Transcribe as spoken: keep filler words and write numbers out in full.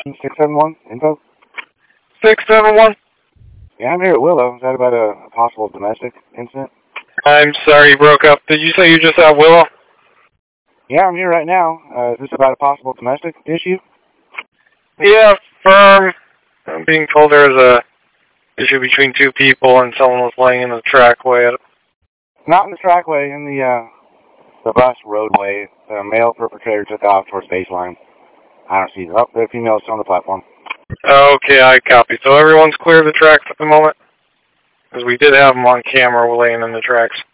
six seven one, info? six seven one? Yeah, I'm here at Willow. Is that about a, a possible domestic incident? I'm sorry you broke up. Did you say you just at Willow? Yeah, I'm here right now. Uh, is this about a possible domestic issue? Yeah, firm. I'm being told there's a issue between two people and someone was laying in the trackway. Not in the trackway, in the, uh, the bus roadway. The male perpetrator took off towards baseline. I don't see. Oh, the female's still on the platform. Okay, I copy. So everyone's clear of the tracks at the moment? Because we did have them on camera laying in the tracks.